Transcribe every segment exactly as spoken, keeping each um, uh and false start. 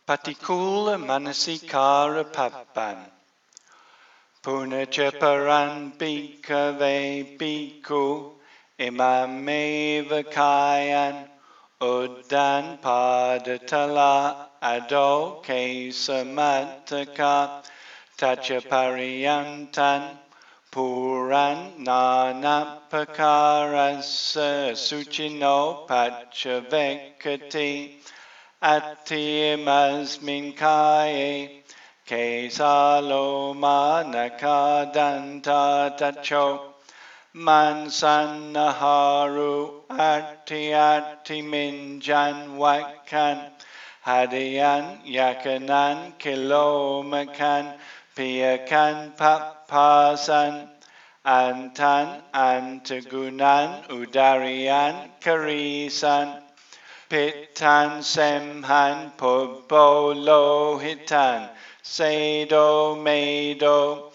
Patikula manasikara papan. Punachaparan bhikkhave bhikkhu imameva kayan uddan padatala adoke samataka tachapariyantan puran nanapakarasa suchino pachavekati Atimasmin kaye kesalo manakadanta tacho mansannaharu ati ati minjan wakan hadiyan yakanan kilomakan piyakan papasan antan antagunan udarian karisan Pitan semhan pobolo hitan sedo medo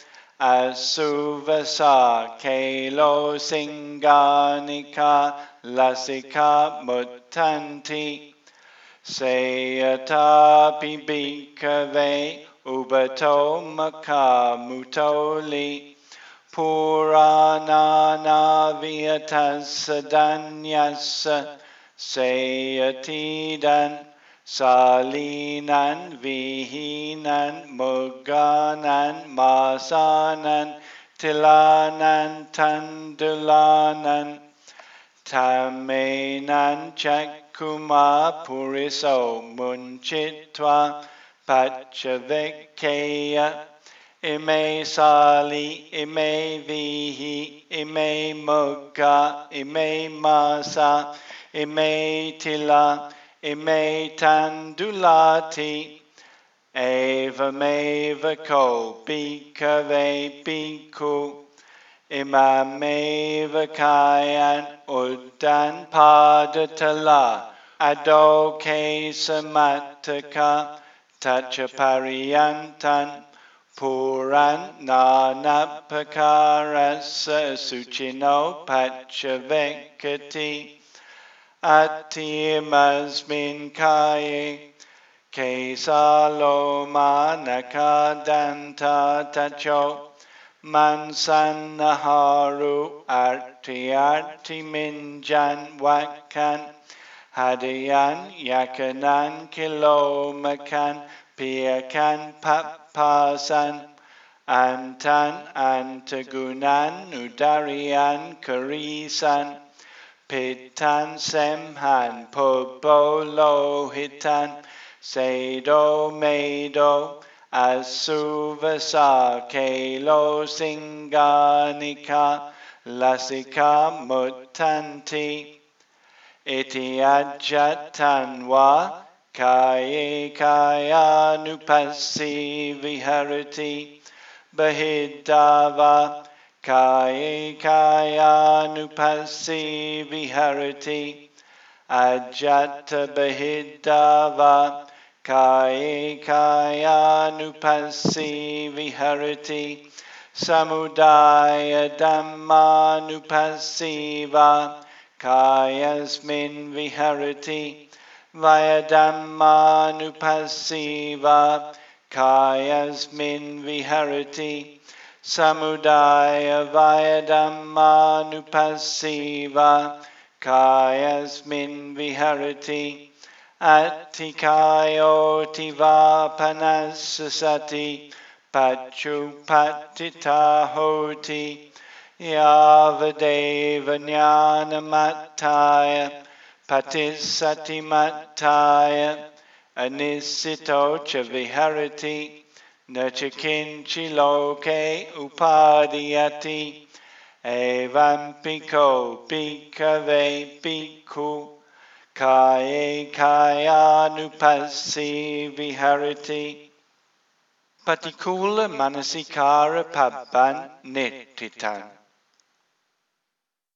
asuvasa kelo singanika lasika mutanti sayatapi bhikkhave ubato maka mutoli puranana viatasadanyasa Sayatidan salinan vihinan muganan masanan tilanan tandulanan tamenan chakuma puriso munchitva pachavekeya ime sali ime vihi ime mugga ime masa Ime tila, ime tandulati, eva meva ko, bhikkhave bhikkhu, imameva kayan uddan padatala, adoke samataka, tachapariyantan, puran nanapakarasa suchino pachavekati, Atimasmin kaye kesalo manakadanta tacho mansannaharu arti arti minjan wakan hadiyan yakanan kilomakan piyakan papasan antan antagunan udarian karisan Pitan semhan pobolo hitan sedo medo asuvasa kelo singanika lasika mutanti iti ajatan wa kaye kaya nupasi viharati bahidava Kaye kaya nupasi viharati ajata bahidava kaye kaya nupasi viharati samudaya dhamma nupasiva kayasmin viharati vaya dhamma nupasiva kayasmin viharati Samudaya vaya dhamma nupasiva kayasmin viharati attikayo tiva panasasati pachupatita hoti yavadeva jnanamataya patisati mataya anisito cha viharati Nachikinchi loke upadiyati evampiko bhikkhave bhikkhu kaye kayanupasi viharati Patikula manasikara pabban nittitan